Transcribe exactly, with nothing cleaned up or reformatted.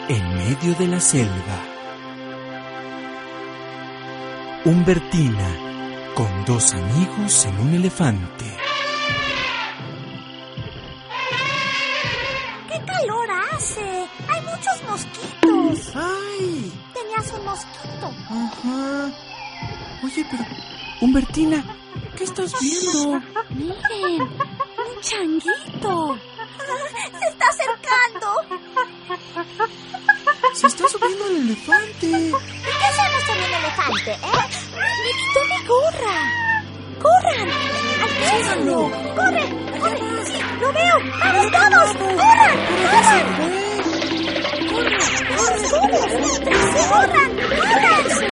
En medio de la selva, Humbertina con dos amigos en un elefante. ¡Qué calor hace! ¡Hay muchos mosquitos! ¡Ay! Tenías un mosquito. Ajá. Oye, pero... Humbertina, ¿qué estás viendo? Miren, un changuito. ¡Se está acercando! Se está subiendo el elefante. ¿Y qué hacemos con el elefante, eh? ¡Me quitó mi gorra! ¡Corran! ¡Alcánzalo! ¡Corre! ¡Corre! ¡Sí, lo veo! ¡Vamos todos! ¡Corran! ¡Corran! ¡Corran! ¡Corran! ¡Corran! ¡Corran!